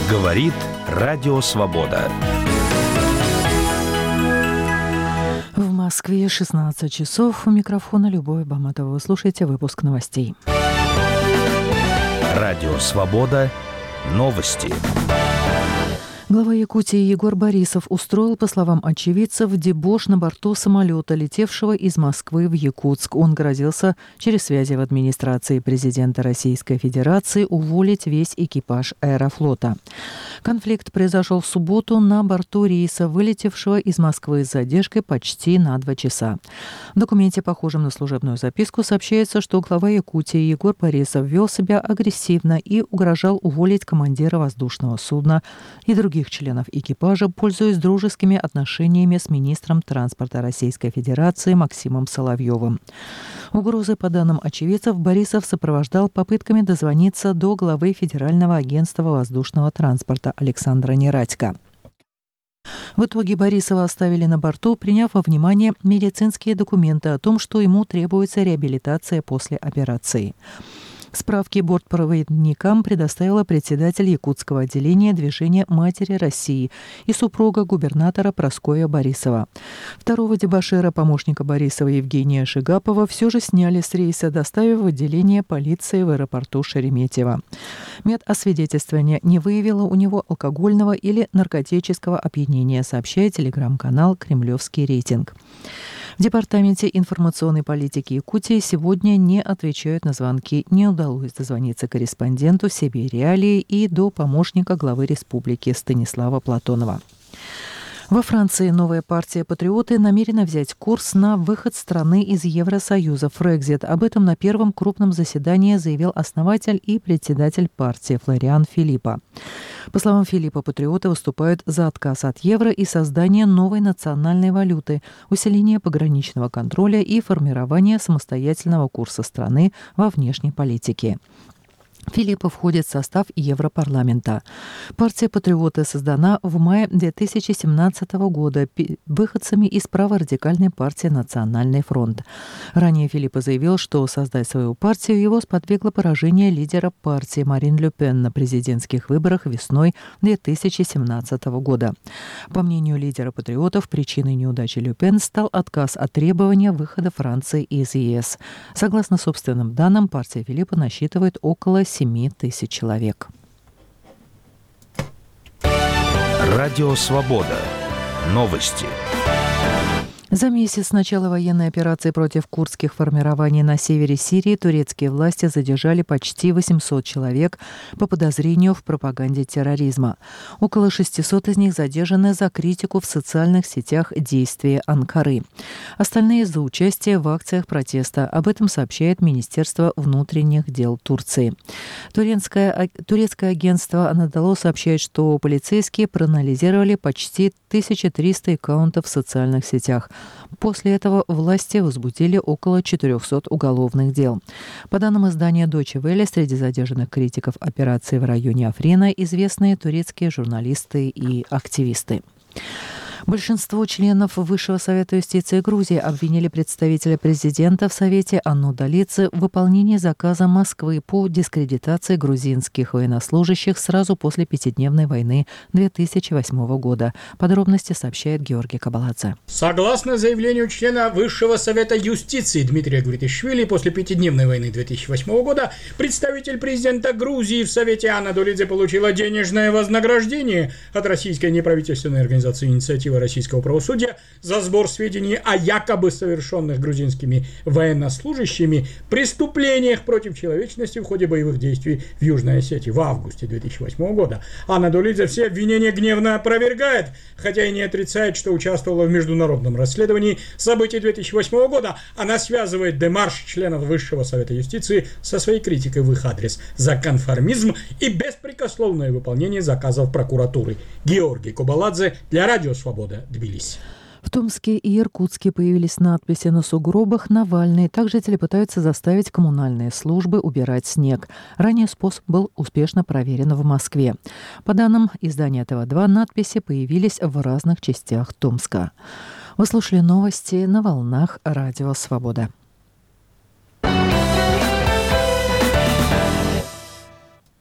Говорит Радио Свобода. В Москве 16 часов. У микрофона Любовь Баматова. Вы слушаете выпуск новостей. Радио Свобода. Новости. Глава Якутии Егор Борисов устроил, по словам очевидцев, дебош на борту самолета, летевшего из Москвы в Якутск. Он грозился через связи в администрации президента Российской Федерации уволить весь экипаж Аэрофлота. Конфликт произошел в субботу на борту рейса, вылетевшего из Москвы с задержкой почти на 2 часа. В документе, похожем на служебную записку, сообщается, что глава Якутии Егор Борисов вел себя агрессивно и угрожал уволить командира воздушного судна и других членов экипажа, пользуясь дружескими отношениями с министром транспорта Российской Федерации Максимом Соловьевым. Угрозы, по данным очевидцев, Борисов сопровождал попытками дозвониться до главы Федерального агентства воздушного транспорта Александра Нерадько. В итоге Борисова оставили на борту, приняв во внимание медицинские документы о том, что ему требуется реабилитация после операции. Справки бортпроводникам предоставила председатель якутского отделения движения «Матери России» и супруга губернатора Прасковья Борисова. Второго дебошира, помощника Борисова Евгения Шигапова, все же сняли с рейса, доставив в отделение полиции в аэропорту Шереметьево. Медосвидетельствование не выявило у него алкогольного или наркотического опьянения, сообщает телеграм-канал «Кремлевский рейтинг». В Департаменте информационной политики Якутии сегодня не отвечают на звонки. Не удалось дозвониться корреспонденту «Сибирь Реалии» и до помощника главы республики Станислава Платонова. Во Франции новая партия «Патриоты» намерена взять курс на выход страны из Евросоюза «Фрекзит». Об этом на первом крупном заседании заявил основатель и председатель партии Флориан Филиппо. По словам Филиппа, «Патриоты» выступают за отказ от евро и создание новой национальной валюты, усиление пограничного контроля и формирование самостоятельного курса страны во внешней политике. Филиппо входит в состав Европарламента. Партия «Патриоты» создана в мае 2017 года выходцами из праворадикальной партии «Национальный фронт». Ранее Филиппо заявил, что создать свою партию его сподвигло поражение лидера партии Марин Ле Пен на президентских выборах весной 2017 года. По мнению лидера «Патриотов», причиной неудачи Ле Пен стал отказ от требования выхода Франции из ЕС. Согласно собственным данным, партия Филиппо насчитывает около 7 тысяч человек. Радио Свобода. Новости. За месяц с начала военной операции против курдских формирований на севере Сирии турецкие власти задержали почти 800 человек по подозрению в пропаганде терроризма. Около 600 из них задержаны за критику в социальных сетях действия Анкары. Остальные за участие в акциях протеста. Об этом сообщает Министерство внутренних дел Турции. Турецкое агентство Анадолу сообщает, что полицейские проанализировали почти 1300 аккаунтов в социальных сетях. После этого власти возбудили около 400 уголовных дел. По данным издания Deutsche Welle, среди задержанных критиков операции в районе Африна известные турецкие журналисты и активисты. Большинство членов Высшего совета юстиции Грузии обвинили представителя президента в Совете Анну Далидзе в выполнении заказа Москвы по дискредитации грузинских военнослужащих сразу после пятидневной войны 2008 года. Подробности сообщает Георгий Кабаладзе. Согласно заявлению члена Высшего совета юстиции Дмитрия Гвритишвили, после пятидневной войны 2008 года представитель президента Грузии в Совете Анна Далидзе получила денежное вознаграждение от российской неправительственной организации «Инициатива российского правосудия» за сбор сведений о якобы совершенных грузинскими военнослужащими преступлениях против человечности в ходе боевых действий в Южной Осетии в августе 2008 года. Анна Далидзе все обвинения гневно опровергает, хотя и не отрицает, что участвовала в международном расследовании событий 2008 года. Она связывает демарш членов Высшего совета юстиции со своей критикой в их адрес за конформизм и беспрекословное выполнение заказов прокуратуры. Георгий Кабаладзе для Радио Свобода. Тбилиси. В Томске и Иркутске появились надписи на сугробах «Навальный». Также жители пытаются заставить коммунальные службы убирать снег. Ранее способ был успешно проверен в Москве. По данным издания ТВ-2, надписи появились в разных частях Томска. Вы слушали новости на волнах Радио Свобода.